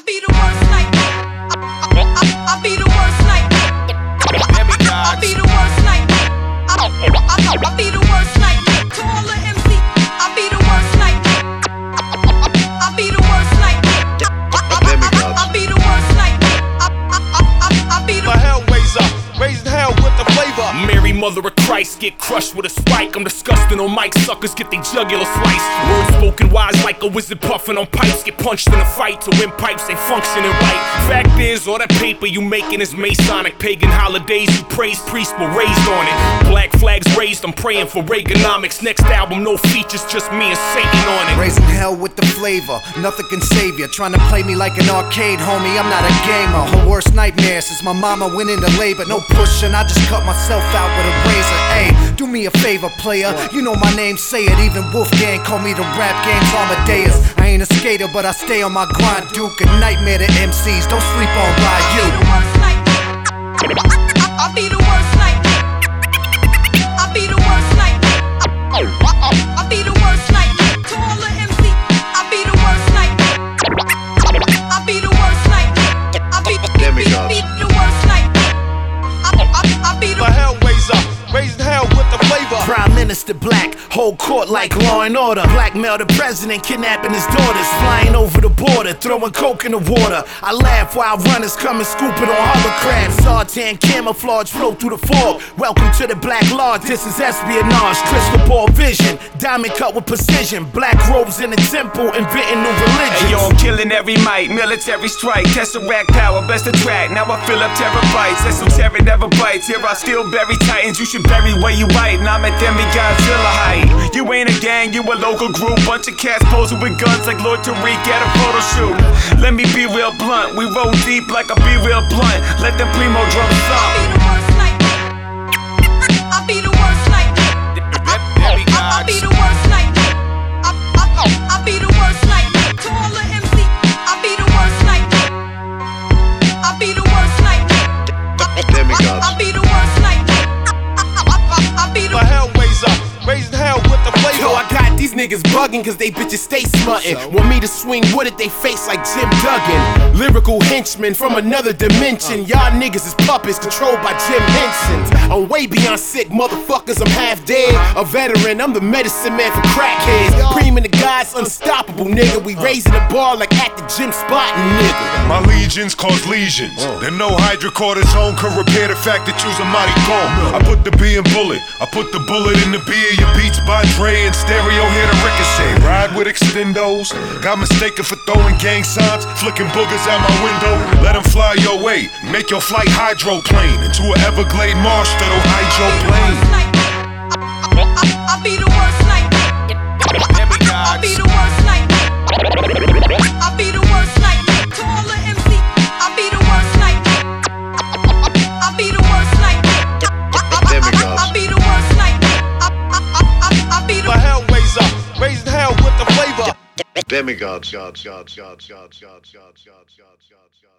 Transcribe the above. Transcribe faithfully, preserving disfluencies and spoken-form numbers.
be the worst nightmare. I, I, I be the worst nightmare. I be the worst nightmare. I, I, I be the worst nightmare. To all the M C, I be the worst nightmare. I be the worst nightmare. I be the worst nightmare. I be the My hell raise up, raising hell with the flavor. Mary, mother of Christ, get crushed with a spike. I'm disgusting on mic, suckers get their jugular sliced. Words spoken wise like a wizard puffing on pipes. Get punched in a fight to win pipes, ain't functioning right. Fact is, all that paper you making is Masonic. Pagan holidays, you praise priests were raised on it. Black flags raised, I'm praying for Reaganomics. Next album, no features, just me and Satan on it. Raising hell with the flavor, nothing can save ya. Trying to play me like an arcade, homie, I'm not a gamer. Her worst nightmare since my mama went into labor. No pushing, I just cut myself out with a razor. Ayy, do me a favor, player. You know my name, say it. Even Wolfgang call me the rap game's Amadeus. I ain't a skater, but I stay on my grind. Duke, a nightmare to M Cs. Don't sleep on by you. I be the worst nightmare. I be the worst nightmare. I be the worst nightmare. To all the M C, I be the worst nightmare. I be the worst nightmare. I be the worst nightmare. I be the My hell raise up, raising hell with the flavor. Prime Minister Black, whole court like Law and Order. Blackmail the president, kidnapping his daughters. Flying over the border, throwing coke in the water. I laugh while runners come and scoop it on hovercrafts. Sartan camouflage flow through the fog. Welcome to the Black Lodge, this is espionage. Crystal ball vision, diamond cut with precision. Black robes in the temple, inventing new religions. Hey yo, I'm killing every mic, military strike. Tesseract power, best attract. Now I fill up terabytes, esoteric never bites. Here I still bury titans, you should bury where you right. Now I'm at Demi-Godzilla height. You ain't a gang, you a local group. Bunch of cats posing with guns like Lord Tariq at a photo shoot. Let me be real blunt, we roll deep like a be real blunt. Let them primo drums thump. I be the worst nightmare. I be the worst nightmare. I be the worst nightmare. To all the M C, I be the worst nightmare. I be the worst nightmare. I be the worst nightmare. I be the My hell raise up, raising hell with the flavor. Yo, I got these niggas bugging cause they bitches stay smutting. Want me to swing wood at they face like Jim Duggan. Lyrical henchmen from another dimension. Y'all niggas is puppets controlled by Jim Henson. I'm way beyond sick, motherfuckers, I'm half dead. A veteran, I'm the medicine man for crackheads. Cream in the guys, unstoppable, nigga. We raising the bar like at the gym spotting, nigga. My legions cause lesions. Then no hydrocortisone could repair the fact that you's a mighty bomb. I put the B in bullet, I put the bullet in the B of your beats by Dre and stereo here to ricochet. Ride with extendos, got mistaken for throwing gang signs, flicking boogers out my window. Let them fly your way, make your flight hydroplane into an Everglade marsh that'll hide your plane. I be the worst nightmare. I be the worst nightmare. I be the worst nightmare. To all the M C, I be the worst nightmare. I be the worst nightmare. I be the worst nightmare. I be the My hell raise up, raising hell with the flavor. Demigods, gods, gods, gods, gods, gods, gods, gods, gods, gods.